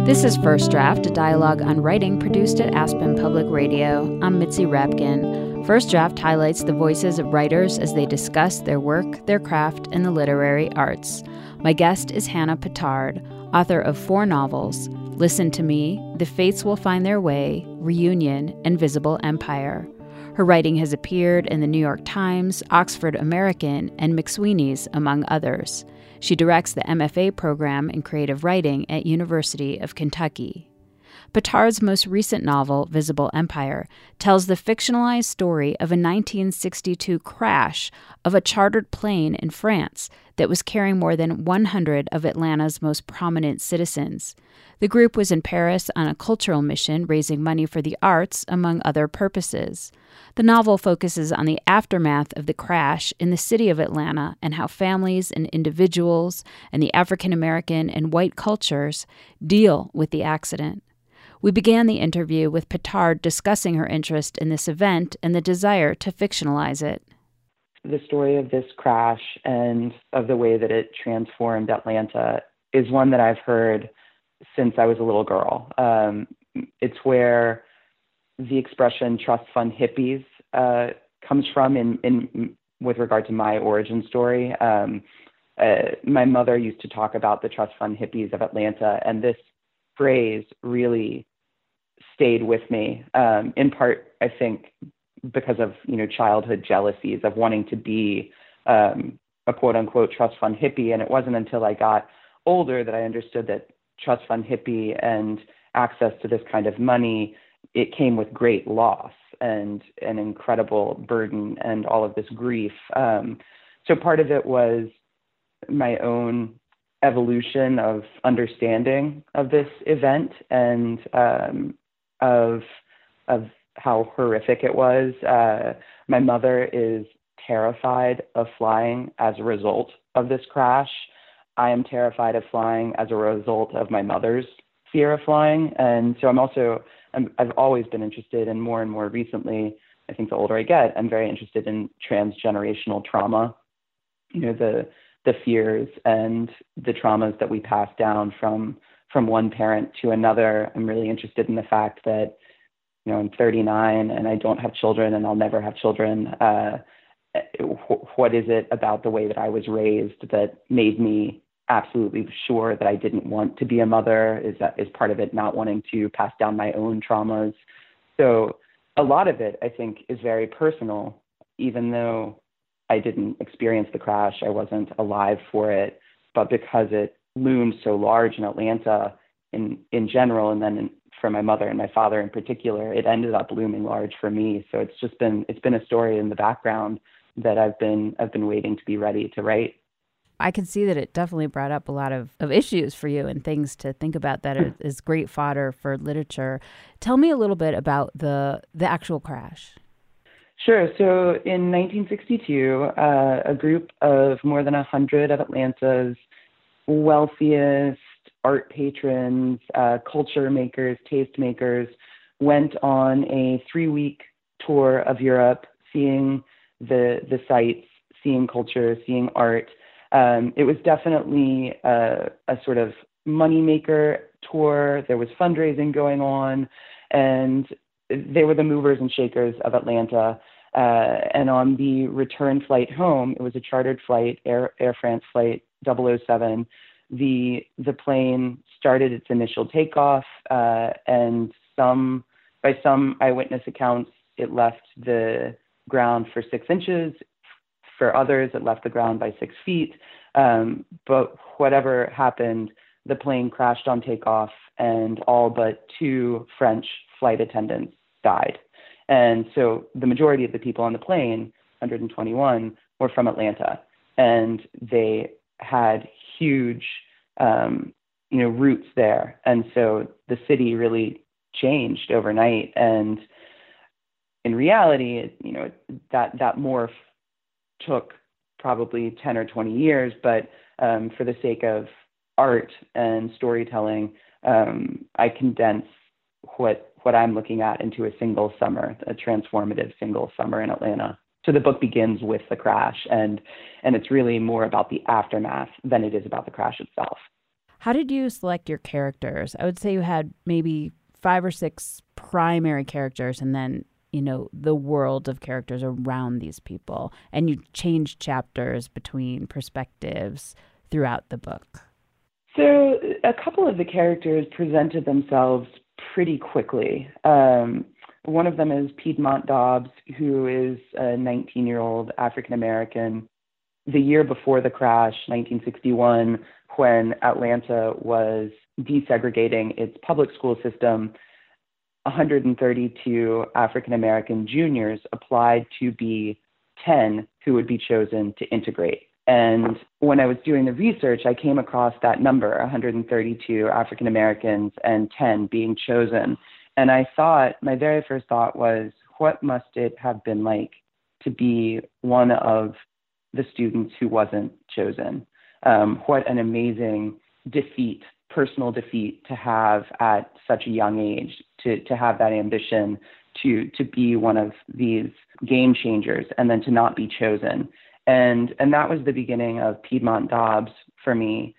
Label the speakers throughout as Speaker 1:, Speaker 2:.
Speaker 1: This is First Draft, a dialogue on writing produced at Aspen Public Radio. I'm Mitzi Rapkin. First Draft highlights the voices of writers as they discuss their work, their craft, and the literary arts. My guest is Hannah Pittard, author of 4 novels, Listen to Me, The Fates Will Find Their Way, Reunion, and Visible Empire. Her writing has appeared in the New York Times, Oxford American, and McSweeney's, among others. She directs the MFA program in creative writing at University of Kentucky. Pittard's most recent novel, Visible Empire, tells the fictionalized story of a 1962 crash of a chartered plane in France that was carrying more than 100 of Atlanta's most prominent citizens. The group was in Paris on a cultural mission raising money for the arts, among other purposes. The novel focuses on the aftermath of the crash in the city of Atlanta and how families and individuals and the African American and white cultures deal with the accident. We began the interview with Pittard discussing her interest in this event and the desire to fictionalize it.
Speaker 2: The story of this crash and of the way that it transformed Atlanta is one that I've heard since I was a little girl. It's where the expression trust fund hippies comes from in with regard to my origin story. My mother used to talk about the trust fund hippies of Atlanta, and this phrase really stayed with me, in part, I think, because of childhood jealousies of wanting to be a quote-unquote trust fund hippie. And it wasn't until I got older that I understood that trust fund hippie and access to this kind of money, it came with great loss and an incredible burden and all of this grief. So part of it was my own evolution of understanding of this event and of how horrific it was. My mother is terrified of flying as a result of this crash. I am terrified of flying as a result of my mother's fear of flying. And so I've always been interested, and more recently, I think the older I get, I'm very interested in transgenerational trauma, the fears and the traumas that we pass down from one parent to another. I'm really interested in the fact that, I'm 39 and I don't have children and I'll never have children. What is it about the way that I was raised that made me absolutely sure that I didn't want to be a mother? Is part of it not wanting to pass down my own traumas? So a lot of it, I think, is very personal. Even though I didn't experience the crash, I wasn't alive for it, but because it loomed so large in Atlanta in general, and then for my mother and my father in particular, it ended up looming large for me. So it's been a story in the background that I've been waiting to be ready to write.
Speaker 1: I can see that it definitely brought up a lot of issues for you and things to think about that is great fodder for literature. Tell me a little bit about the actual crash.
Speaker 2: Sure. So in 1962, a group of more than 100 of Atlanta's wealthiest art patrons, culture makers, taste makers, went on a 3-week tour of Europe, seeing the sights, seeing culture, seeing art. It was definitely a sort of moneymaker tour. There was fundraising going on, and they were the movers and shakers of Atlanta. And on the return flight home, it was a chartered flight, Air France flight 007. The plane started its initial takeoff, and by some eyewitness accounts, it left the ground for 6 inches. For others, it left the ground by 6 feet. But whatever happened, the plane crashed on takeoff, and all but 2 French flight attendants died. And so the majority of the people on the plane, 121, were from Atlanta, and they had huge, roots there. And so the city really changed overnight. And in reality, that morph took probably 10 or 20 years, but for the sake of art and storytelling, I condense what I'm looking at into a single summer, a transformative single summer in Atlanta. So the book begins with the crash, and it's really more about the aftermath than it is about the crash itself.
Speaker 1: How did you select your characters? I would say you had maybe 5 or 6 primary characters and then, the world of characters around these people. And you changed chapters between perspectives throughout the book.
Speaker 2: So a couple of the characters presented themselves pretty quickly. One of them is Piedmont Dobbs, who is a 19-year-old African-American. The year before the crash, 1961, when Atlanta was desegregating its public school system, 132 African-American juniors applied to be 10 who would be chosen to integrate. And when I was doing the research, I came across that number, 132 African Americans and 10 being chosen. And I thought, my very first thought was, what must it have been like to be one of the students who wasn't chosen? What an amazing defeat, personal defeat to have at such a young age, to have that ambition to be one of these game changers and then to not be chosen. And that was the beginning of Piedmont Dobbs for me.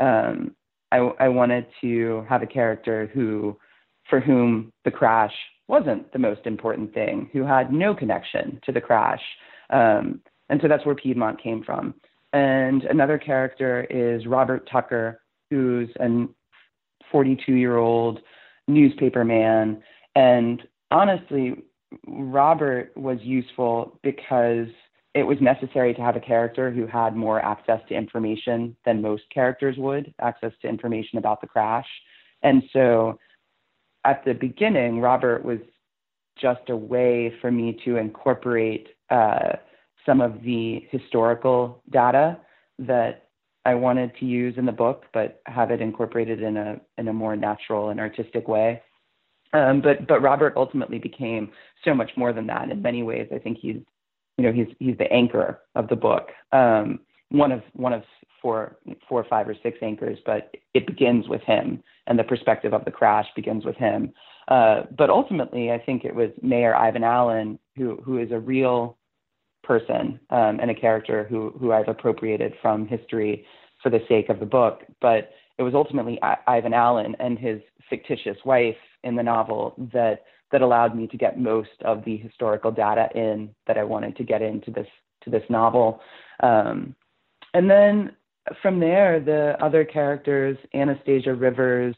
Speaker 2: I wanted to have a character for whom the crash wasn't the most important thing, who had no connection to the crash. And so that's where Piedmont came from. And another character is Robert Tucker, who's a 42-year-old newspaper man. And honestly, Robert was useful because it was necessary to have a character who had more access to information than most characters would, access to information about the crash. And so at the beginning, Robert was just a way for me to incorporate some of the historical data that I wanted to use in the book, but have it incorporated in a more natural and artistic way. But Robert ultimately became so much more than that. In many ways, I think he's the anchor of the book. One of four, 5, or 6 anchors, but it begins with him, and the perspective of the crash begins with him. But ultimately, I think it was Mayor Ivan Allen, who is a real person and a character who I've appropriated from history for the sake of the book. But it was ultimately Ivan Allen and his fictitious wife in the novel that allowed me to get most of the historical data in that I wanted to get into this novel. And then from there, the other characters, Anastasia Rivers,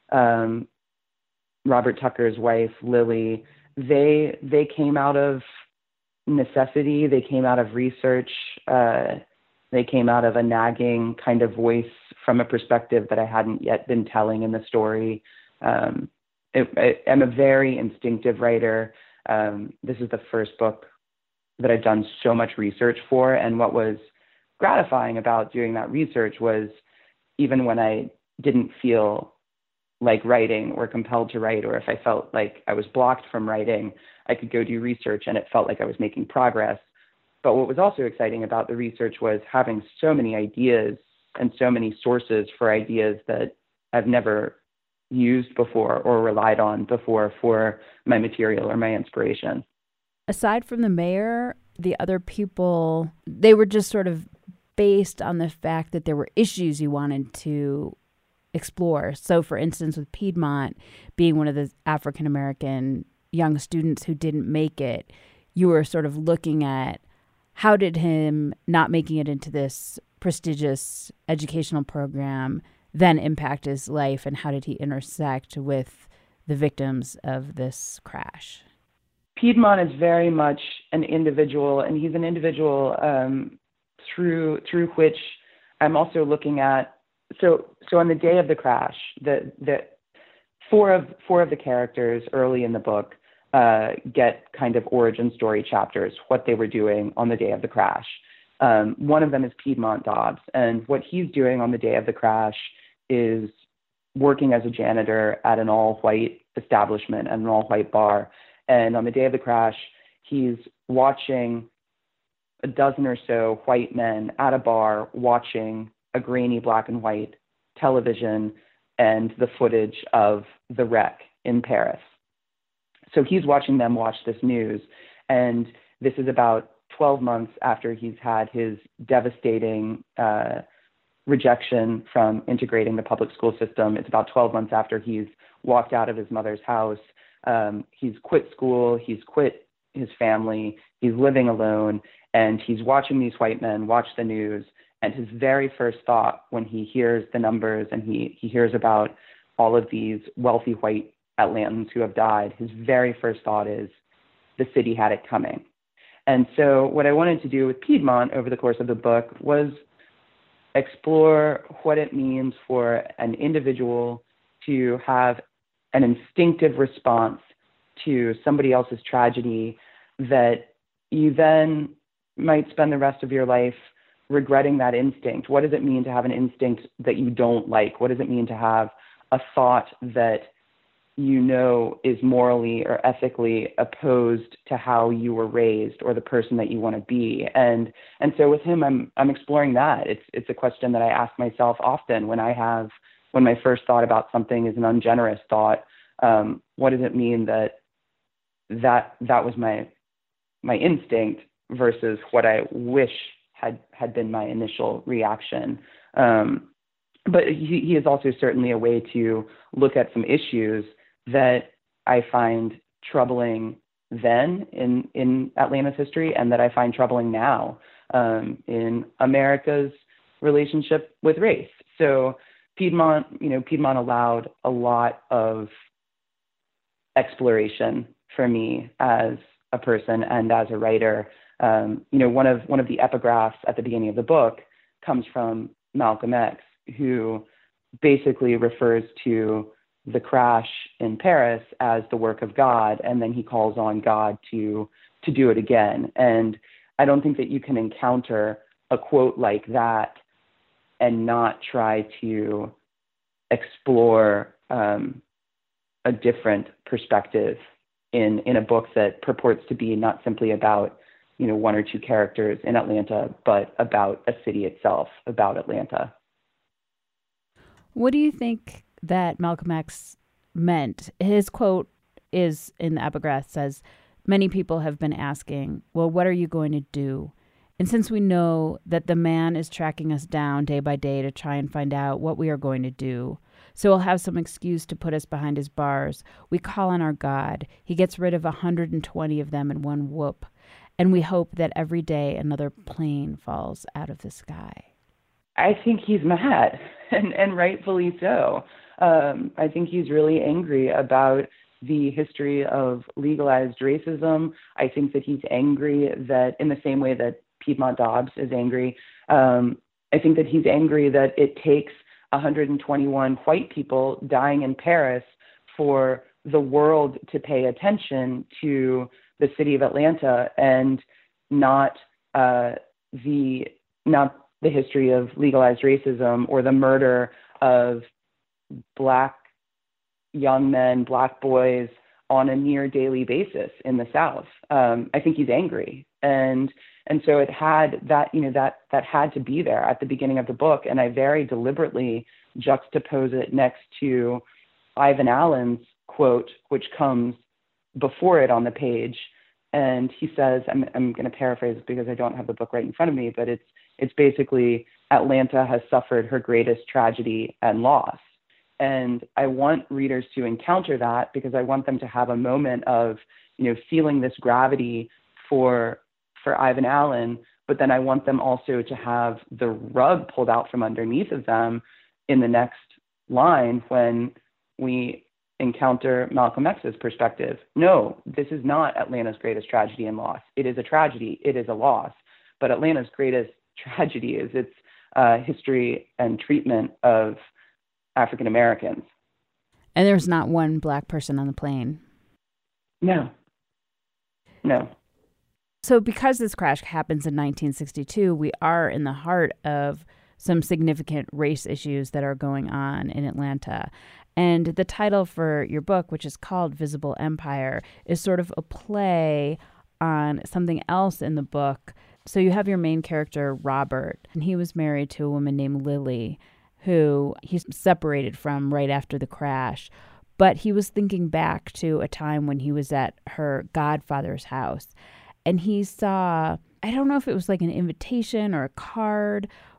Speaker 2: Robert Tucker's wife, Lily, they came out of necessity. They came out of research. They came out of a nagging kind of voice from a perspective that I hadn't yet been telling in the story. I'm a very instinctive writer. This is the first book that I've done so much research for. And what was gratifying about doing that research was, even when I didn't feel like writing or compelled to write, or if I felt like I was blocked from writing, I could go do research and it felt like I was making progress. But what was also exciting about the research was having so many ideas and so many sources for ideas that I've never used before or relied on before for my material or my inspiration.
Speaker 1: Aside from the mayor, the other people, they were just sort of based on the fact that there were issues you wanted to explore. So, for instance, with Piedmont being one of the African-American young students who didn't make it, you were sort of looking at how did him not making it into this prestigious educational program then impact his life, and how did he intersect with the victims of this crash?
Speaker 2: Piedmont is very much an individual, and he's an individual through which I'm also looking at. So on the day of the crash, the four of the characters early in the book get kind of origin story chapters, what they were doing on the day of the crash. One of them is Piedmont Dobbs, and what he's doing on the day of the crash is working as a janitor at an all-white establishment, at an all-white bar. And on the day of the crash, he's watching a dozen or so white men at a bar watching a grainy black and white television and the footage of the wreck in Paris. So he's watching them watch this news. And this is about 12 months after he's had his devastating rejection from integrating the public school system. It's about 12 months after he's walked out of his mother's house. He's quit school, he's quit his family, he's living alone, and he's watching these white men watch the news. And his very first thought when he hears the numbers and he hears about all of these wealthy white Atlantans who have died, his very first thought is, the city had it coming. And so what I wanted to do with Piedmont over the course of the book was explore what it means for an individual to have an instinctive response to somebody else's tragedy that you then might spend the rest of your life regretting that instinct. What does it mean to have an instinct that you don't like? What does it mean to have a thought that you know is morally or ethically opposed to how you were raised or the person that you want to be? And so with him, I'm exploring that. It's a question that I ask myself often when my first thought about something is an ungenerous thought. What does it mean that was my instinct versus what I wish had been my initial reaction? But he is also certainly a way to look at some issues that I find troubling then in Atlanta's history and that I find troubling now in America's relationship with race. So Piedmont allowed a lot of exploration for me as a person and as a writer. One of the epigraphs at the beginning of the book comes from Malcolm X, who basically refers to the crash in Paris as the work of God, and then he calls on God to do it again. And I don't think that you can encounter a quote like that and not try to explore a different perspective in a book that purports to be not simply about one or two characters in Atlanta, but about a city itself, about Atlanta.
Speaker 1: What do you think that Malcolm X meant? His quote is in the epigraph says, "Many people have been asking, well, what are you going to do? And since we know that the man is tracking us down day by day to try and find out what we are going to do, so he'll have some excuse to put us behind his bars, we call on our God. He gets rid of 120 of them in one whoop. And we hope that every day another plane falls out of the sky."
Speaker 2: I think he's mad, and rightfully so. I think he's really angry about the history of legalized racism. I think that he's angry that, in the same way that Piedmont Dobbs is angry, I think that he's angry that it takes 121 white people dying in Paris for the world to pay attention to the city of Atlanta and not the history of legalized racism or the murder of Black young men, Black boys on a near daily basis in the South. I think he's angry. And so it had that had to be there at the beginning of the book. And I very deliberately juxtapose it next to Ivan Allen's quote, which comes before it on the page. And he says, I'm going to paraphrase because I don't have the book right in front of me, but it's basically, Atlanta has suffered her greatest tragedy and loss. And I want readers to encounter that because I want them to have a moment of, feeling this gravity for Ivan Allen, but then I want them also to have the rug pulled out from underneath of them in the next line when we encounter Malcolm X's perspective. No, this is not Atlanta's greatest tragedy and loss. It is a tragedy. It is a loss. But Atlanta's greatest tragedy is its history and treatment of African Americans.
Speaker 1: And there's not one Black person on the plane.
Speaker 2: No.
Speaker 1: So because this crash happens in 1962, we are in the heart of some significant race issues that are going on in Atlanta. And the title for your book, which is called Visible Empire, is sort of a play on something else in the book. So you have your main character, Robert, and he was married to a woman named Lily, who he's separated from right after the crash. But he was thinking back to a time when he was at her godfather's house. And he saw, I don't know if it was like an invitation or a card,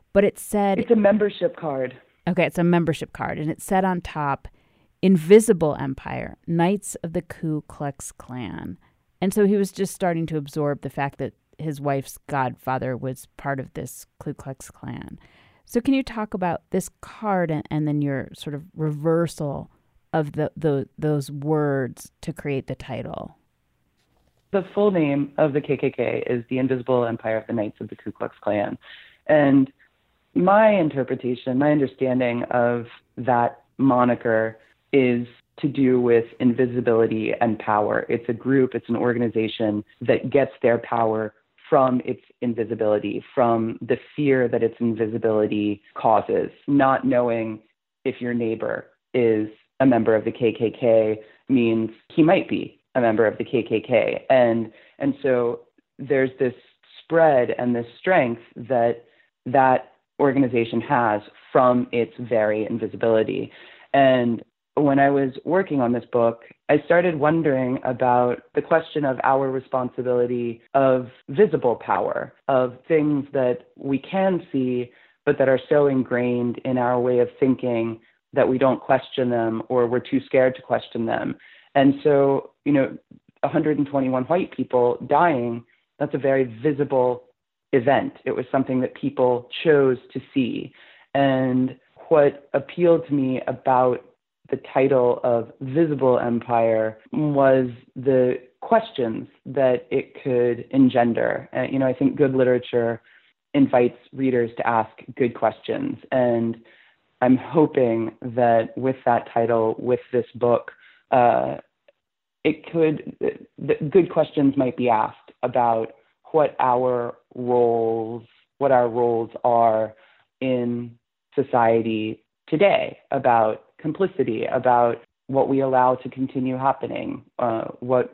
Speaker 1: but it said...
Speaker 2: It's a membership card.
Speaker 1: Okay, it's a membership card, and it said on top, Invisible Empire, Knights of the Ku Klux Klan. And so he was just starting to absorb the fact that his wife's godfather was part of this Ku Klux Klan. So can you talk about this card and then your sort of reversal of those words to create the title?
Speaker 2: The full name of the KKK is the Invisible Empire of the Knights of the Ku Klux Klan. And my interpretation, my understanding of that moniker is to do with invisibility and power. It's a group, it's an organization that gets their power from its invisibility, from the fear that its invisibility causes. Not knowing if your neighbor is a member of the KKK means he might be a member of the KKK. And so there's this spread and this strength that organization has from its very invisibility. And when I was working on this book, I started wondering about the question of our responsibility of visible power, of things that we can see, but that are so ingrained in our way of thinking that we don't question them or we're too scared to question them. And so, 121 white people dying, that's a very visible event. It was something that people chose to see. And what appealed to me about the title of Visible Empire was the questions that it could engender. I think good literature invites readers to ask good questions. And I'm hoping that with that title, with this book, good questions might be asked about what our roles are in society today, about complicity, about what we allow to continue happening, what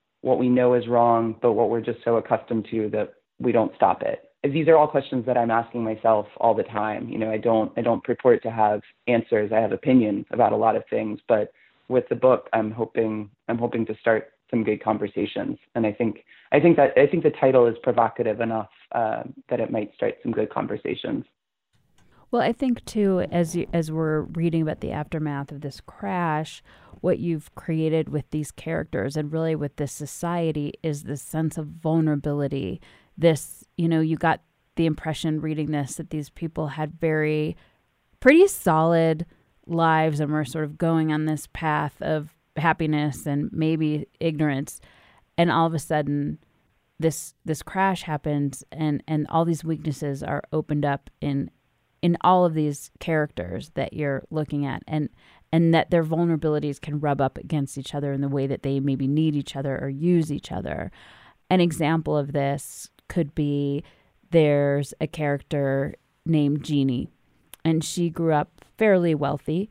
Speaker 2: we know is wrong, but what we're just so accustomed to that we don't stop it. These are all questions that I'm asking myself all the time. I don't purport to have answers. I have opinions about a lot of things, but with the book, I'm hoping to start some good conversations. And I think the title is provocative enough that it might start some good conversations.
Speaker 1: Well, I think too, as we're reading about the aftermath of this crash, what you've created with these characters and really with this society is this sense of vulnerability. This, you got the impression reading this that these people had pretty solid lives and were sort of going on this path of happiness and maybe ignorance, and all of a sudden this crash happens and all these weaknesses are opened up in all of these characters that you're looking at, and that their vulnerabilities can rub up against each other in the way that they maybe need each other or use each other. An example of this could be there's a character named Jeannie, and she grew up fairly wealthy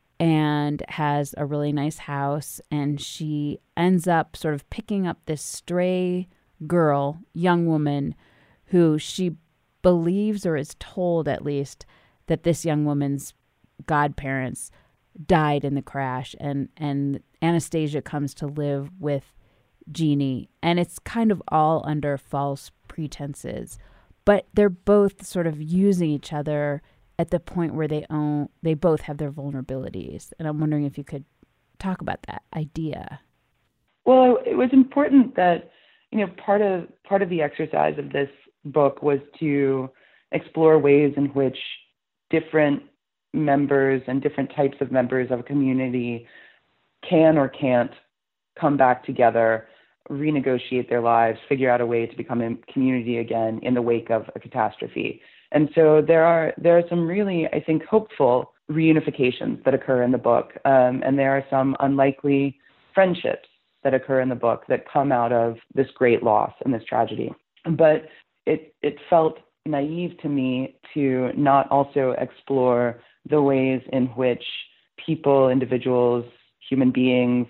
Speaker 1: and has a really nice house, and she ends up sort of picking up this stray girl, young woman, who she believes, or is told at least, that this young woman's godparents died in the crash, and Anastasia comes to live with Jeannie, and it's kind of all under false pretenses, but they're both sort of using each other at the point where they both have their vulnerabilities. And I'm wondering if you could talk about that idea.
Speaker 2: Well, it was important that, part of the exercise of this book was to explore ways in which different members and different types of members of a community can or can't come back together, renegotiate their lives, figure out a way to become a community again in the wake of a catastrophe. And so there are some really, I think, hopeful reunifications that occur in the book, and there are some unlikely friendships that occur in the book that come out of this great loss and this tragedy. But it felt naive to me to not also explore the ways in which people, individuals, human beings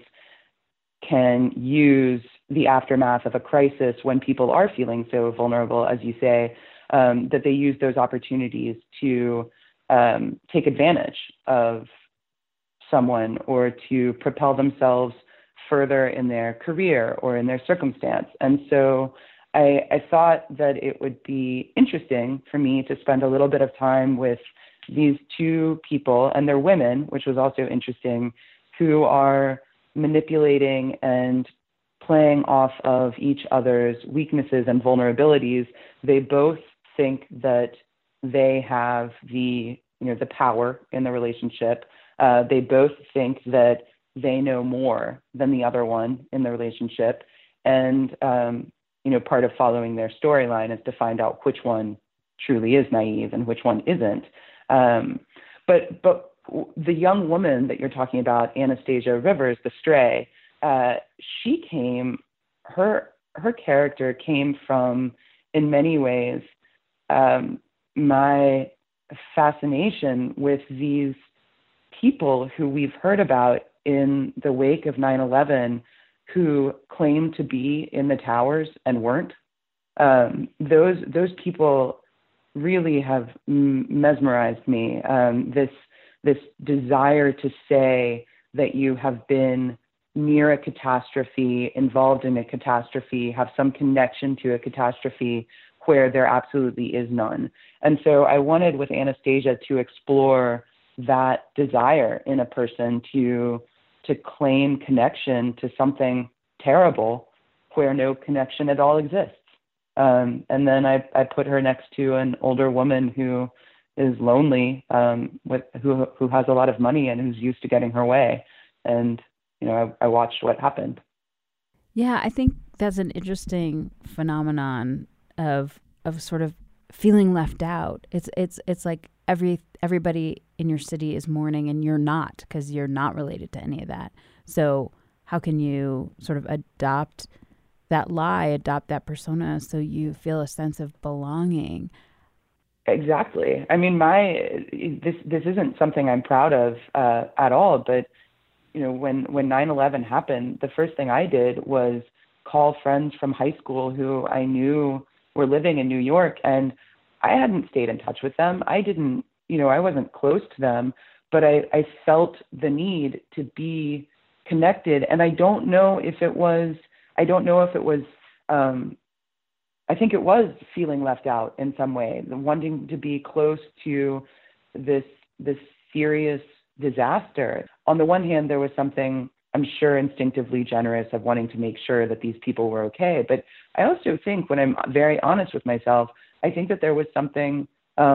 Speaker 2: can use the aftermath of a crisis when people are feeling so vulnerable, as you say, that they use those opportunities to take advantage of someone or to propel themselves further in their career or in their circumstance. And so I thought that it would be interesting for me to spend a little bit of time with these two people, and they're women, which was also interesting, who are manipulating and playing off of each other's weaknesses and vulnerabilities. They both think that they have the power in the relationship. They both think that they know more than the other one in the relationship. And, part of following their storyline is to find out which one truly is naive and which one isn't. But the young woman that you're talking about, Anastasia Rivers, the stray, her character came from, in many ways, my fascination with these people who we've heard about in the wake of 9/11 who claimed to be in the towers and weren't. Those people really have mesmerized me. This desire to say that you have been near a catastrophe, involved in a catastrophe, have some connection to a catastrophe where there absolutely is none. And so I wanted with Anastasia to explore that desire in a person to claim connection to something terrible where no connection at all exists. And then I put her next to an older woman who is lonely, who has a lot of money and who's used to getting her way. And, I watched what happened.
Speaker 1: Yeah, I think that's an interesting phenomenon of sort of feeling left out. It's like everybody in your city is mourning and you're not, because you're not related to any of that. So how can you sort of adopt that persona so you feel a sense of belonging?
Speaker 2: Exactly. I mean, this isn't something I'm proud of at all, but when 9/11 happened, the first thing I did was call friends from high school who I knew were living in New York, and I hadn't stayed in touch with them. I didn't, I wasn't close to them, but I felt the need to be connected. And I think it was feeling left out in some way, the wanting to be close to this serious disaster. On the one hand, there was something, I'm sure, instinctively generous of wanting to make sure that these people were okay. But I also think, when I'm very honest with myself, I think that there was something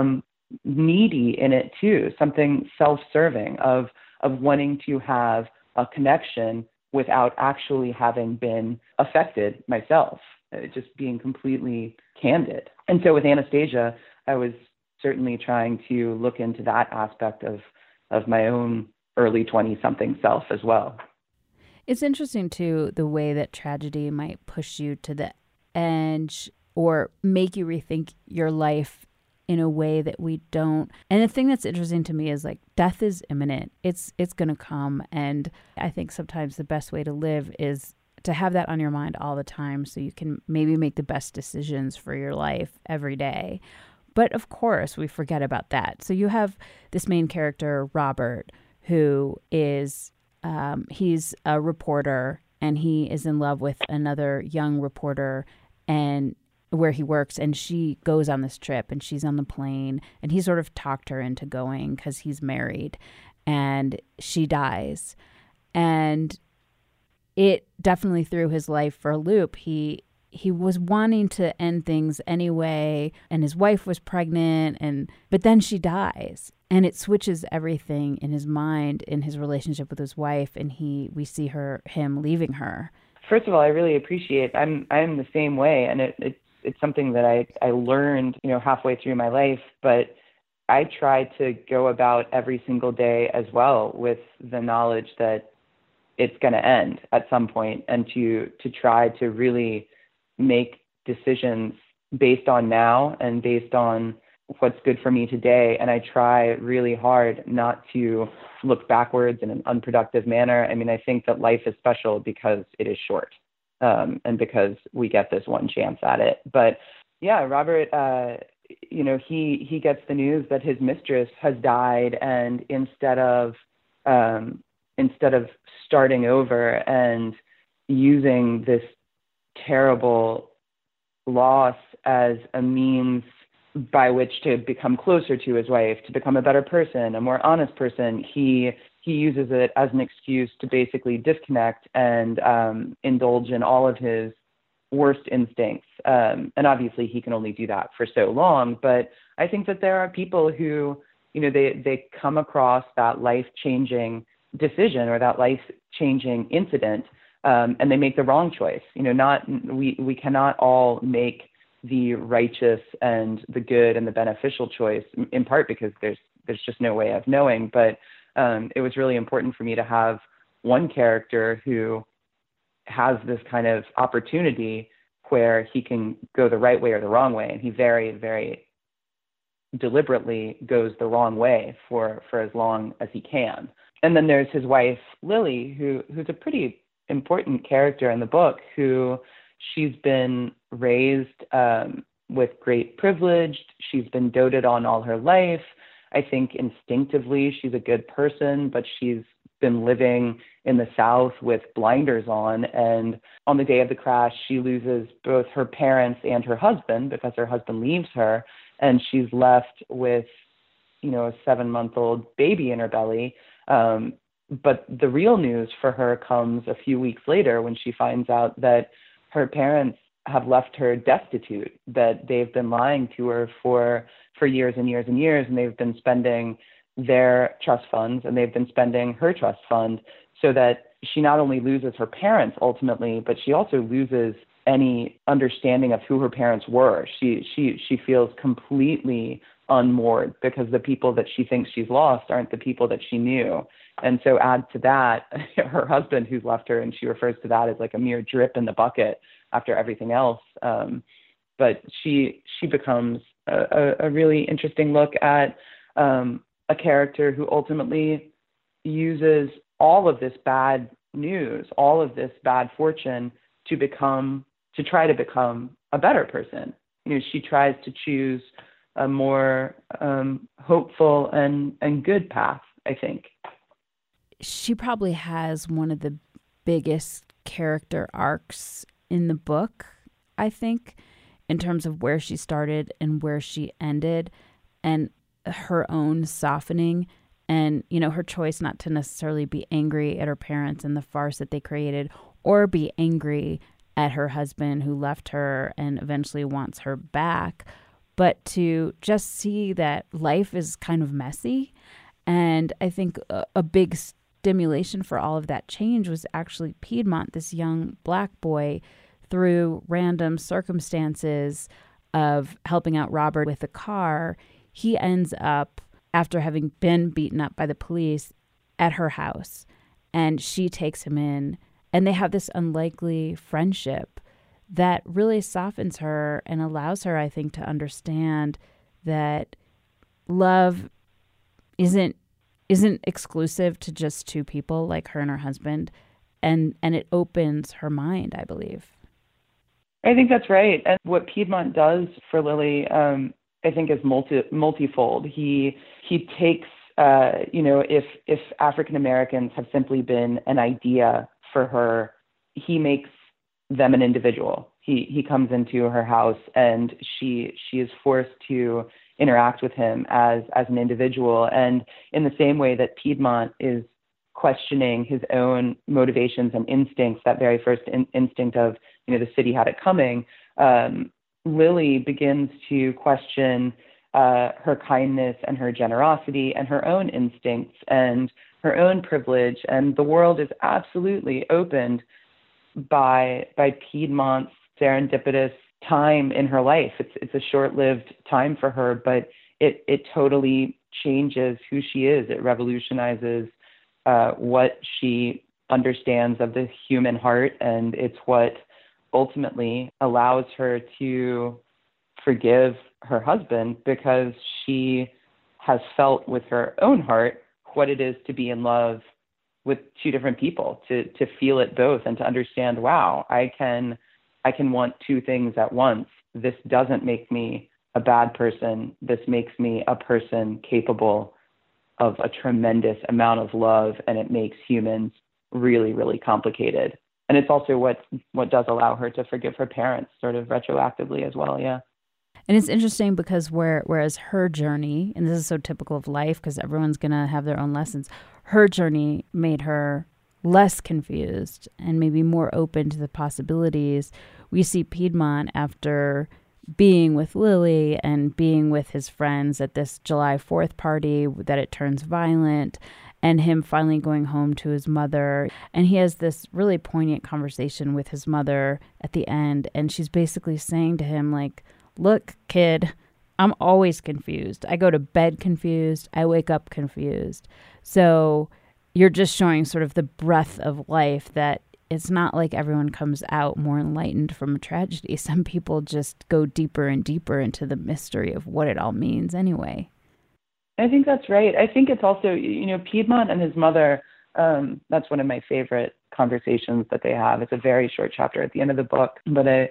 Speaker 2: needy in it too, something self-serving of wanting to have a connection without actually having been affected myself, just being completely candid. And so with Anastasia, I was certainly trying to look into that aspect of my own early 20-something self as well.
Speaker 1: It's interesting, too, the way that tragedy might push you to the edge or make you rethink your life in a way that we don't. And the thing that's interesting to me is, like, death is imminent. It's going to come. And I think sometimes the best way to live is to have that on your mind all the time so you can maybe make the best decisions for your life every day. But of course, we forget about that. So you have this main character, Robert, who is, he's a reporter, and he is in love with another young reporter, and where he works, and she goes on this trip, and she's on the plane, and he sort of talked her into going because he's married, and she dies. And it definitely threw his life for a loop. He was wanting to end things anyway, and his wife was pregnant, but then she dies, and it switches everything in his mind, in his relationship with his wife, and we see him leaving her.
Speaker 2: First of all, I really appreciate. I'm the same way, and it's something that I learned, halfway through my life, but I try to go about every single day as well with the knowledge that it's going to end at some point, and to try to really make decisions based on now and based on what's good for me today. And I try really hard not to look backwards in an unproductive manner. I mean, I think that life is special because it is short, and because we get this one chance at it. But yeah, Robert, he gets the news that his mistress has died, and instead of starting over and using this terrible loss as a means by which to become closer to his wife, to become a better person, a more honest person. He uses it as an excuse to basically disconnect and indulge in all of his worst instincts. And obviously he can only do that for so long. But I think that there are people who, they come across that life-changing decision or that life-changing incident, and they make the wrong choice. We cannot all make the righteous and the good and the beneficial choice, in part because there's just no way of knowing. But it was really important for me to have one character who has this kind of opportunity where he can go the right way or the wrong way, and he very, very deliberately goes the wrong way for as long as he can. And then there's his wife, Lily, who's a pretty important character in the book, who she's been raised with great privilege. She's been doted on all her life. I think instinctively she's a good person, but she's been living in the South with blinders on. And on the day of the crash, she loses both her parents and her husband because her husband leaves her. And she's left with, a 7-month-old baby in her belly. But the real news for her comes a few weeks later when she finds out that her parents have left her destitute, that they've been lying to her for years and years and years, and they've been spending their trust funds and they've been spending her trust fund, so that she not only loses her parents ultimately, but she also loses any understanding of who her parents were. She feels completely unmoored because the people that she thinks she's lost aren't the people that she knew. And so add to that her husband who's left her, and she refers to that as like a mere drip in the bucket after everything else. But she becomes a really interesting look at a character who ultimately uses all of this bad news, all of this bad fortune to try to become a better person. She tries to choose a more hopeful and good path, I think.
Speaker 1: She probably has one of the biggest character arcs in the book, I think, in terms of where she started and where she ended, and her own softening and, her choice not to necessarily be angry at her parents and the farce that they created, or be angry at her husband who left her and eventually wants her back, but to just see that life is kind of messy. And I think a big stimulation for all of that change was actually Piedmont, this young Black boy, through random circumstances of helping out Robert with a car. He ends up, after having been beaten up by the police, at her house, and she takes him in, and they have this unlikely friendship that really softens her and allows her, I think, to understand that love isn't exclusive to just two people like her and her husband, and it opens her mind, I believe.
Speaker 2: I think that's right. And what Piedmont does for Lily, I think, is multifold. He takes, if African Americans have simply been an idea for her, he makes them an individual. He comes into her house and she is forced to interact with him as an individual. And in the same way that Piedmont is questioning his own motivations and instincts, that very first instinct of, the city had it coming, Lily begins to question her kindness and her generosity and her own instincts and her own privilege. And the world is absolutely opened by Piedmont's serendipitous time in her life. It's a short-lived time for her, but it totally changes who she is. It revolutionizes what she understands of the human heart, and it's what ultimately allows her to forgive her husband, because she has felt with her own heart what it is to be in love with two different people, to feel it both and to understand, wow, I can want two things at once. This doesn't make me a bad person. This makes me a person capable of a tremendous amount of love, and it makes humans really, really complicated. And it's also what does allow her to forgive her parents sort of retroactively as well. Yeah.
Speaker 1: And it's interesting because whereas her journey, and this is so typical of life because everyone's going to have their own lessons, her journey made her less confused and maybe more open to the possibilities. We see Piedmont after being with Lily and being with his friends at this July 4th party, that it turns violent, and him finally going home to his mother. And he has this really poignant conversation with his mother at the end. And she's basically saying to him, like, look, kid, I'm always confused. I go to bed confused. I wake up confused. So you're just showing sort of the breadth of life, that it's not like everyone comes out more enlightened from a tragedy. Some people just go deeper and deeper into the mystery of what it all means anyway.
Speaker 2: I think that's right. I think it's also, Piedmont and his mother, that's one of my favorite conversations that they have. It's a very short chapter at the end of the book, but I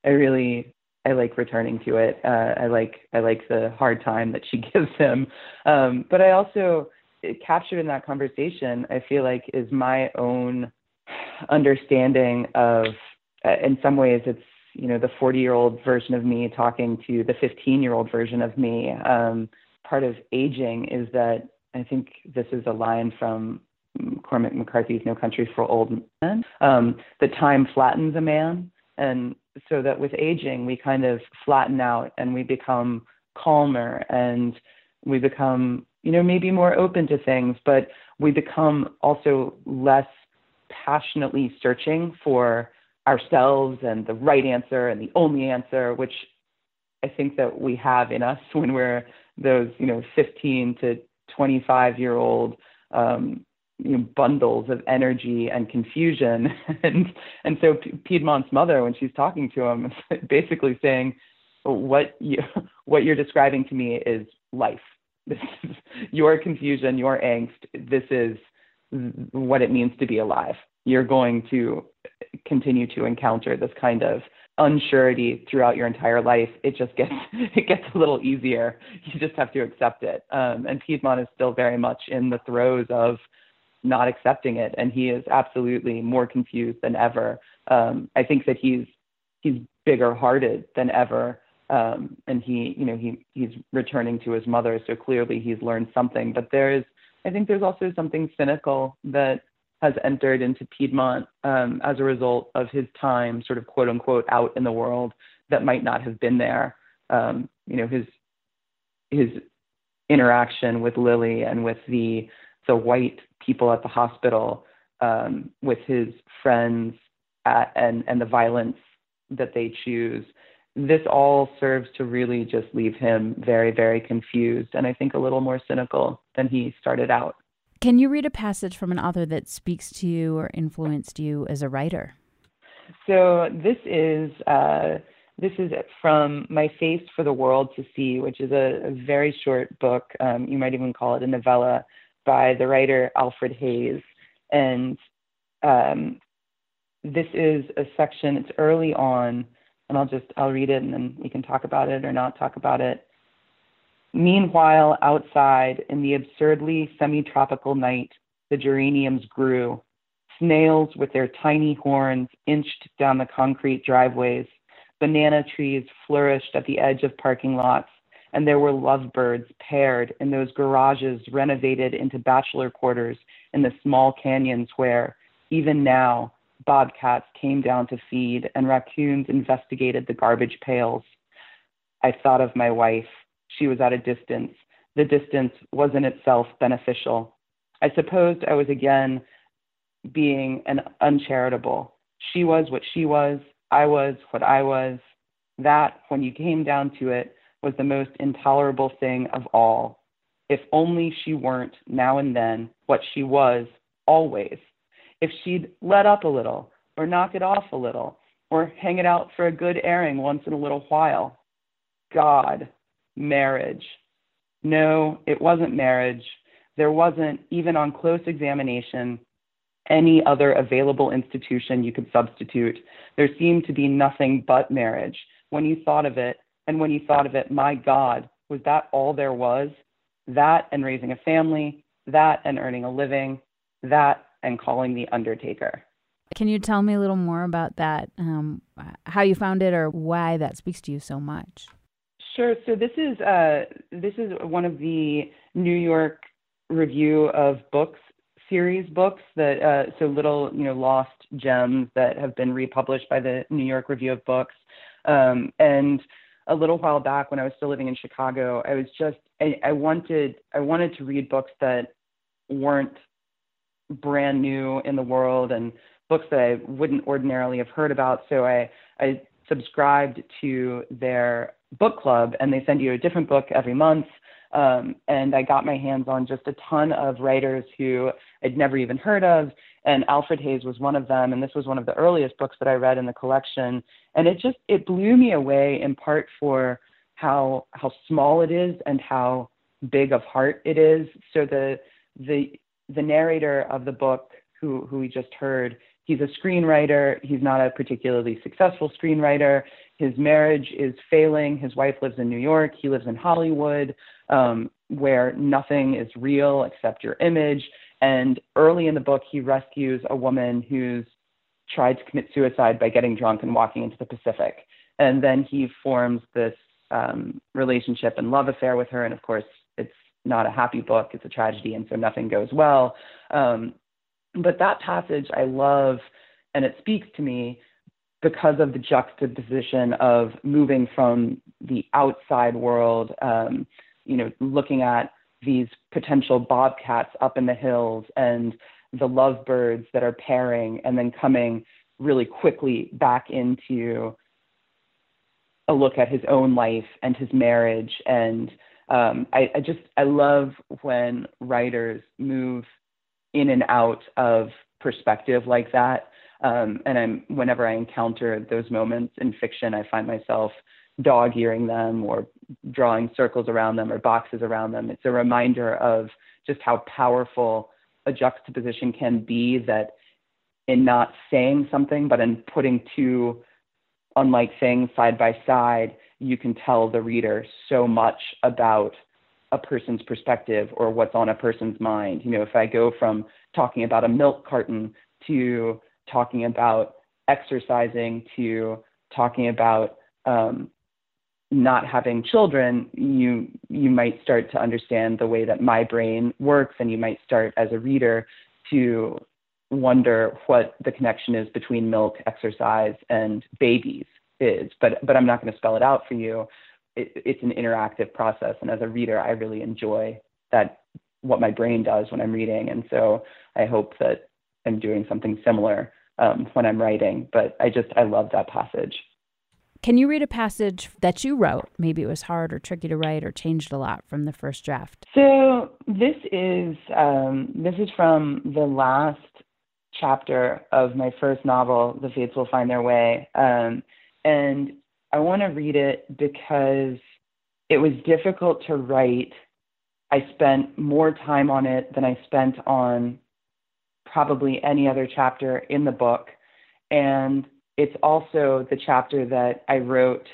Speaker 2: like returning to it. I like the hard time that she gives him. But I also, captured in that conversation, I feel like is my own understanding of, in some ways it's, the 40-year-old version of me talking to the 15-year-old version of me. Part of aging is that, I think this is a line from Cormac McCarthy's No Country for Old Men, that time flattens a man. And so that with aging, we kind of flatten out and we become calmer and we become, maybe more open to things, but we become also less passionately searching for ourselves and the right answer and the only answer, which I think that we have in us when we're those, 15 to 25-year-old bundles of energy and confusion. And so Piedmont's mother, when she's talking to him, is basically saying, what you're describing to me is life. This is your confusion, your angst. This is what it means to be alive. You're going to continue to encounter this kind of unsurety throughout your entire life. It gets a little easier. You just have to accept it. And Piedmont is still very much in the throes of not accepting it, and he is absolutely more confused than ever. I think that he's bigger-hearted than ever, and he's returning to his mother. So clearly, he's learned something. But I think there's also something cynical that has entered into Piedmont as a result of his time, sort of quote unquote, out in the world that might not have been there. His interaction with Lily and with the white people at the hospital, with his friends and the violence that they choose. This all serves to really just leave him very, very confused, and I think a little more cynical than he started out.
Speaker 1: Can you read a passage from an author that speaks to you or influenced you as a writer?
Speaker 2: So this is from My Face for the World to See, which is a very short book. You might even call it a novella, by the writer Alfred Hayes. And this is a section, it's early on, and I'll read it and then we can talk about it or not talk about it. Meanwhile, outside, in the absurdly semi-tropical night, the geraniums grew. Snails with their tiny horns inched down the concrete driveways. Banana trees flourished at the edge of parking lots, and there were lovebirds paired in those garages renovated into bachelor quarters in the small canyons where, even now, bobcats came down to feed and raccoons investigated the garbage pails. I thought of my wife. She was at a distance. The distance was in itself beneficial. I supposed I was again being an uncharitable. She was what she was. I was what I was. That, when you came down to it, was the most intolerable thing of all. If only she weren't, now and then, what she was, always. If she'd let up a little, or knock it off a little, or hang it out for a good airing once in a little while. God, marriage. No, it wasn't marriage. There wasn't, even on close examination, any other available institution you could substitute. There seemed to be nothing but marriage. When you thought of it, my God, was that all there was? That and raising a family, that and earning a living, that and calling the undertaker.
Speaker 1: Can you tell me a little more about that, how you found it or why that speaks to you so much?
Speaker 2: Sure. So this is one of the New York Review of Books series books that so little lost gems that have been republished by the New York Review of Books. And a little while back, when I was still living in Chicago, I wanted to read books that weren't brand new in the world and books that I wouldn't ordinarily have heard about. So I subscribed to their book club, and they send you a different book every month. And I got my hands on just a ton of writers who I'd never even heard of. And Alfred Hayes was one of them. And this was one of the earliest books that I read in the collection. And it blew me away, in part for how small it is and how big of heart it is. So the narrator of the book, who we just heard, he's a screenwriter. He's not a particularly successful screenwriter. His marriage is failing. His wife lives in New York. He lives in Hollywood, where nothing is real except your image. And early in the book, he rescues a woman who's tried to commit suicide by getting drunk and walking into the Pacific. And then he forms this relationship and love affair with her. And of course, it's not a happy book. It's a tragedy. And so nothing goes well. But that passage I love, and it speaks to me because of the juxtaposition of moving from the outside world, looking at these potential bobcats up in the hills and the lovebirds that are pairing, and then coming really quickly back into a look at his own life and his marriage. And I love when writers move in and out of perspective like that. And whenever I encounter those moments in fiction, I find myself dog-earing them or drawing circles around them or boxes around them. It's a reminder of just how powerful a juxtaposition can be, that in not saying something, but in putting two unlike things side by side, you can tell the reader so much about a person's perspective or what's on a person's mind. If I go from talking about a milk carton to talking about exercising to talking about not having children, you might start to understand the way that my brain works, and you might start as a reader to wonder what the connection is between milk, exercise, and babies is. But I'm not going to spell it out for you. It's an interactive process, and as a reader, I really enjoy that, what my brain does when I'm reading, and so I hope that I'm doing something similar when I'm writing. But I love that passage.
Speaker 1: Can you read a passage that you wrote? Maybe it was hard or tricky to write or changed a lot from the first draft.
Speaker 2: So this is from the last chapter of my first novel, The Fates Will Find Their Way. And I want to read it because it was difficult to write. I spent more time on it than I spent on probably any other chapter in the book. And it's also the chapter that I wrote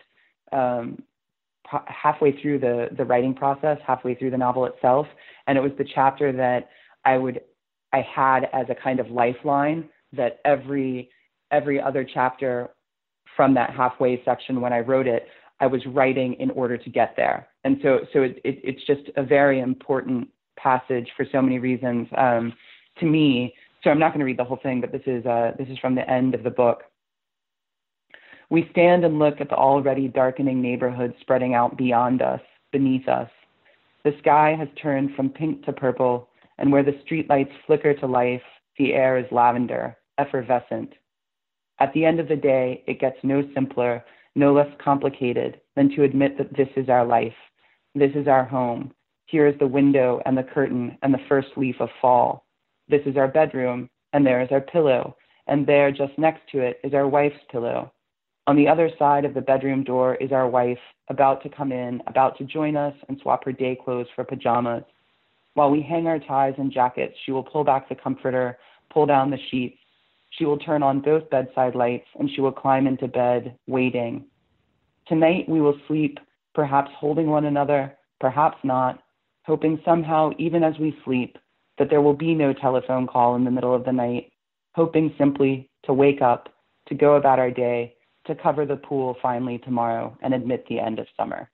Speaker 2: halfway through the writing process, halfway through the novel itself. And it was the chapter that I had as a kind of lifeline, that every other chapter from that halfway section when I wrote it, I was writing in order to get there. And so it's just a very important passage for so many reasons to me. So I'm not going to read the whole thing, but this is from the end of the book. We stand and look at the already darkening neighborhood spreading out beyond us, beneath us. The sky has turned from pink to purple, and where the streetlights flicker to life, the air is lavender, effervescent. At the end of the day, it gets no simpler, no less complicated than to admit that this is our life. This is our home. Here is the window and the curtain and the first leaf of fall. This is our bedroom, and there is our pillow, and there, just next to it, is our wife's pillow. On the other side of the bedroom door is our wife, about to come in, about to join us and swap her day clothes for pajamas. While we hang our ties and jackets, she will pull back the comforter, pull down the sheets. She will turn on both bedside lights, and she will climb into bed, waiting. Tonight we will sleep, perhaps holding one another, perhaps not, hoping somehow, even as we sleep, that there will be no telephone call in the middle of the night. hoping simply to wake up, to go about our day, to cover the pool finally tomorrow and admit the end of summer.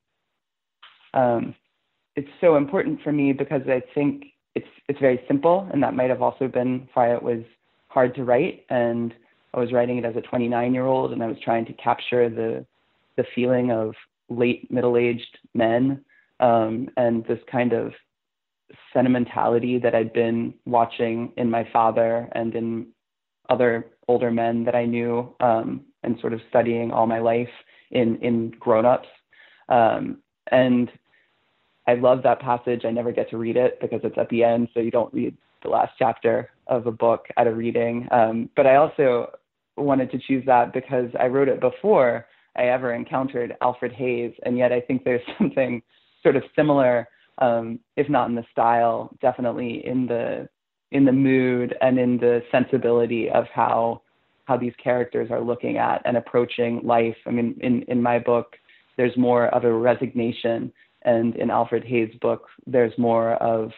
Speaker 2: It's so important for me because I think it's very simple, and that might have also been why it was hard to write. And I was writing it as a 29-year-old, and I was trying to capture the feeling of late middle-aged men, and this kind of sentimentality that I'd been watching in my father and in other older men that I knew, and sort of studying all my life in grown-ups. And I love that passage. I never get to read it because it's at the end, so you don't read the last chapter of a book at a reading. But I also wanted to choose that because I wrote it before I ever encountered Alfred Hayes, and yet I think there's something sort of similar, if not in the style, definitely in the mood and in the sensibility of how these characters are looking at and approaching life. I mean, in my book, there's more of a resignation, and in Alfred Hayes' book, there's more of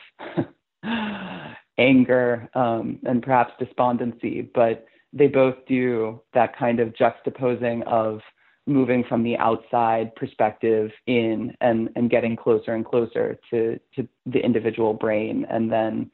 Speaker 2: anger, and perhaps despondency, but they both do that kind of juxtaposing of moving from the outside perspective in and getting closer and closer to the individual brain, and then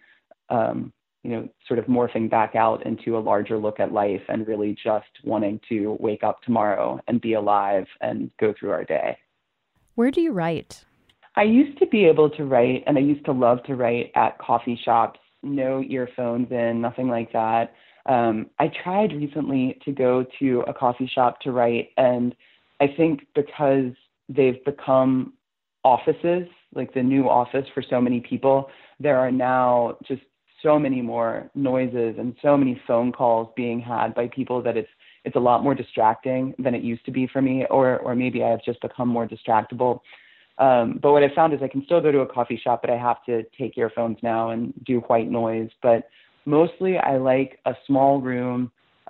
Speaker 2: sort of morphing back out into a larger look at life and really just wanting to wake up tomorrow and be alive and go through our day.
Speaker 1: Where do you write?
Speaker 2: I used to be able to write, and I used to love to write at coffee shops, no earphones in, nothing like that. I tried recently to go to a coffee shop to write, and I think because they've become offices, like the new office for so many people, there are now just so many more noises and so many phone calls being had by people that it's a lot more distracting than it used to be for me, or maybe I have just become more distractible. But what I found is I can still go to a coffee shop, but I have to take earphones now and do white noise. But mostly I like a small room,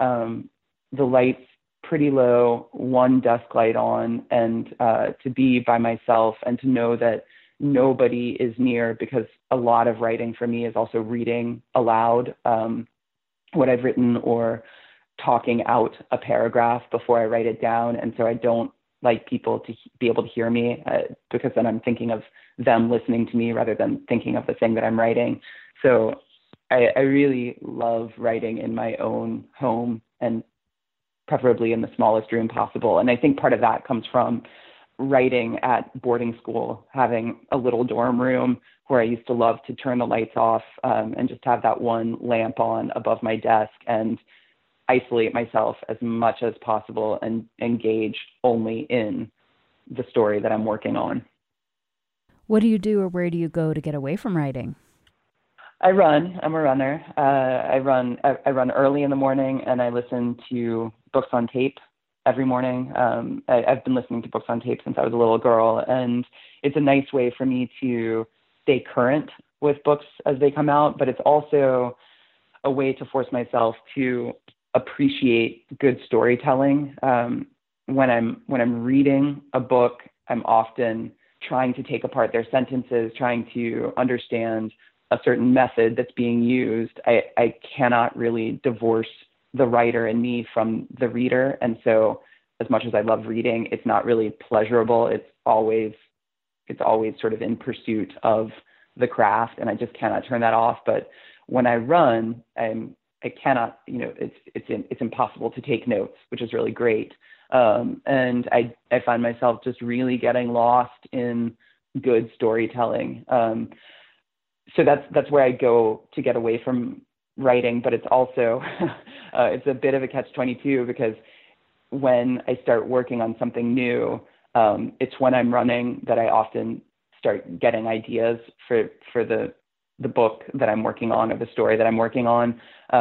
Speaker 2: the lights pretty low, one desk light on, and to be by myself and to know that nobody is near, because a lot of writing for me is also reading aloud what I've written or talking out a paragraph before I write it down. And so I don't like people to be able to hear me because then I'm thinking of them listening to me rather than thinking of the thing that I'm writing. So I really love writing in my own home, and preferably in the smallest room possible. And I think part of that comes from writing at boarding school, having a little dorm room where I used to love to turn the lights off and just have that one lamp on above my desk and isolate myself as much as possible and engage only in the story that I'm working on.
Speaker 1: What do you do, or where do you go to get away from writing?
Speaker 2: I run. I'm a runner. I run early in the morning, and I listen to books on tape every morning. I've been listening to books on tape since I was a little girl, and it's a nice way for me to stay current with books as they come out, but it's also a way to force myself to appreciate good storytelling. When I'm reading a book, I'm often trying to take apart their sentences, trying to understand a certain method that's being used. I cannot really divorce the writer and me from the reader. And so as much as I love reading, it's not really pleasurable. It's always sort of in pursuit of the craft, and I just cannot turn that off. But when I run, I cannot, it's impossible to take notes, which is really great. And I find myself just really getting lost in good storytelling. So that's where I go to get away from writing, but it's also, it's a bit of a catch-22, because when I start working on something new, it's when I'm running that I often start getting ideas for the book that I'm working on or the story that I'm working on.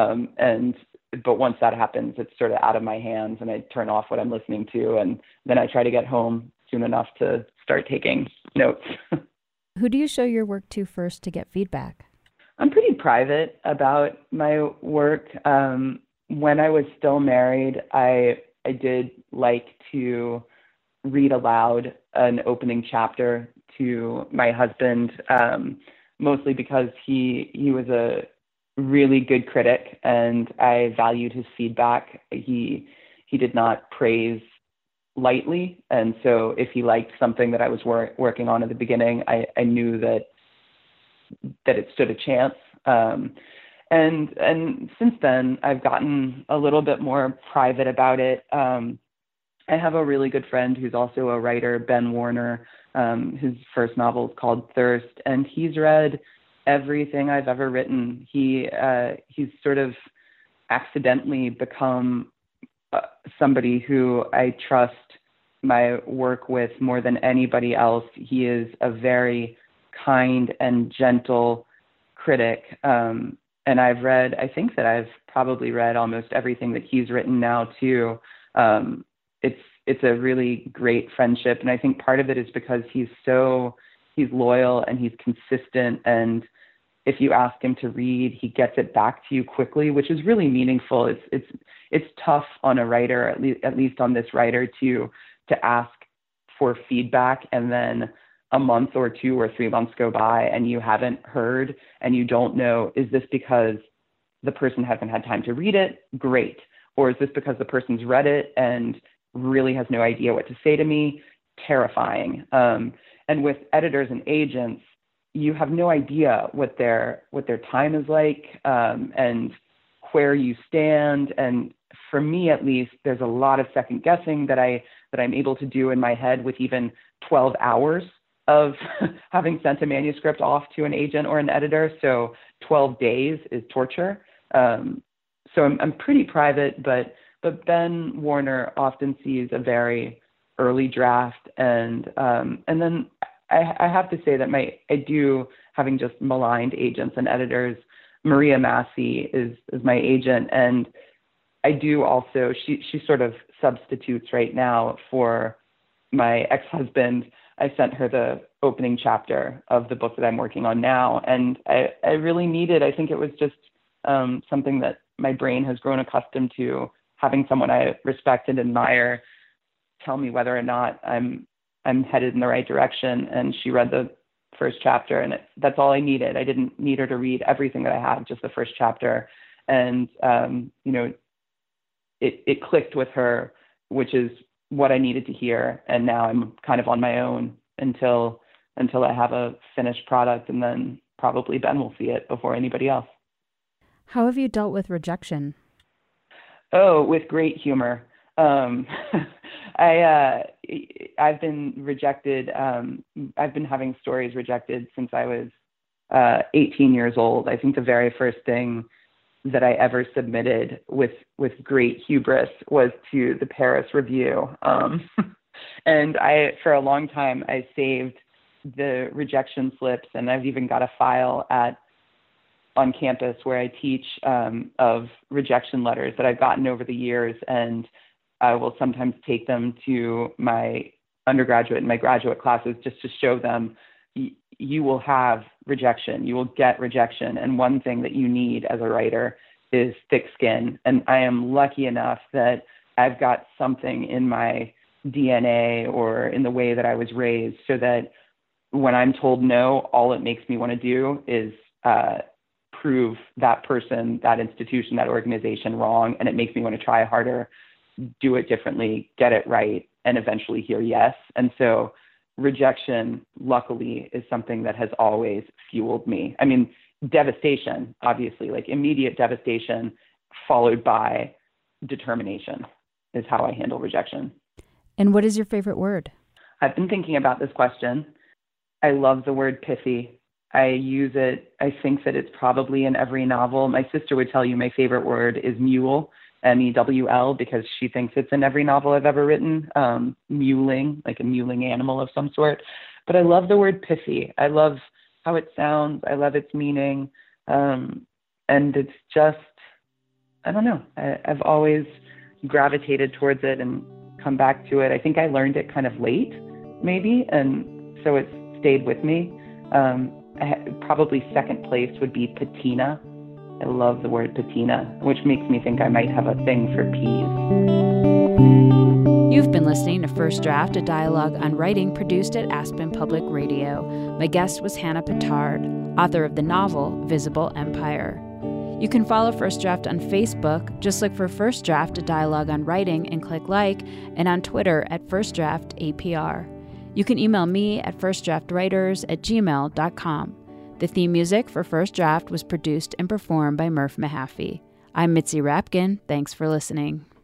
Speaker 2: But once that happens, it's sort of out of my hands, and I turn off what I'm listening to, and then I try to get home soon enough to start taking notes.
Speaker 1: Who do you show your work to first to get feedback?
Speaker 2: I'm pretty private about my work. When I was still married, I did like to read aloud an opening chapter to my husband, mostly because he was a really good critic, and I valued his feedback. He did not praise lightly, and so if he liked something that I was working on at the beginning, I knew that it stood a chance. And since then, I've gotten a little bit more private about it. I have a really good friend who's also a writer, Ben Warner. His first novel is called Thirst, and he's read everything I've ever written. He's sort of accidentally become somebody who I trust my work with more than anybody else. He is a very kind and gentle critic. And I think that I've probably read almost everything that he's written now too. It's a really great friendship. And I think part of it is because he's loyal and he's consistent. And if you ask him to read, he gets it back to you quickly, which is really meaningful. It's tough on a writer, at least on this writer, to ask for feedback, and then a month or 2 or 3 months go by and you haven't heard, and you don't know, is this because the person hasn't had time to read it? Great. Or is this because the person's read it and really has no idea what to say to me? Terrifying. And with editors and agents, you have no idea what their time is like, and where you stand. And for me, at least, there's a lot of second guessing that I'm able to do in my head with even 12 hours of having sent a manuscript off to an agent or an editor. So 12 days is torture. So I'm pretty private, but Ben Warner often sees a very early draft, and then I have to say that having just maligned agents and editors, Maria Massey is my agent, and I do also, she sort of substitutes right now for my ex-husband. I sent her the opening chapter of the book that I'm working on now, and I really needed, I think it was just something that my brain has grown accustomed to, having someone I respect and admire tell me whether or not I'm headed in the right direction. And she read the first chapter, and that's all I needed. I didn't need her to read everything that I have, just the first chapter. And, it clicked with her, which is what I needed to hear. And now I'm kind of on my own until I have a finished product, and then probably Ben will see it before anybody else.
Speaker 1: How have you dealt with rejection?
Speaker 2: Oh, with great humor. I've been rejected. I've been having stories rejected since I was 18 years old. I think the very first thing that I ever submitted with great hubris was to the Paris Review. And for a long time, I saved the rejection slips, and I've even got a file on campus where I teach of rejection letters that I've gotten over the years, and I will sometimes take them to my undergraduate and my graduate classes just to show them you will have rejection, you will get rejection, and one thing that you need as a writer is thick skin. And I am lucky enough that I've got something in my DNA or in the way that I was raised, so that when I'm told no, all it makes me want to do is prove that person, that institution, that organization wrong, and it makes me want to try harder, do it differently, get it right, and eventually hear yes. And so rejection, luckily, is something that has always fueled me. I mean, devastation, obviously, like immediate devastation followed by determination is how I handle rejection.
Speaker 1: And what is your favorite word?
Speaker 2: I've been thinking about this question. I love the word pithy. I use it. I think that it's probably in every novel. My sister would tell you my favorite word is mule, M-E-W-L, because she thinks it's in every novel I've ever written, mewling, like a mewling animal of some sort. But I love the word pithy. I love how it sounds. I love its meaning. And it's just, I don't know. I've always gravitated towards it and come back to it. I think I learned it kind of late, maybe, and so it's stayed with me. Probably second place would be patina. I love the word patina, which makes me think I might have a thing for peas.
Speaker 1: You've been listening to First Draft, a dialogue on writing produced at Aspen Public Radio. My guest was Hannah Pittard, author of the novel Visible Empire. You can follow First Draft on Facebook. Just look for First Draft, a dialogue on writing, and click like, and on Twitter at FirstDraftAPR. You can email me at firstdraftwriters@gmail.com. The theme music for First Draft was produced and performed by Murph Mahaffey. I'm Mitzi Rapkin. Thanks for listening.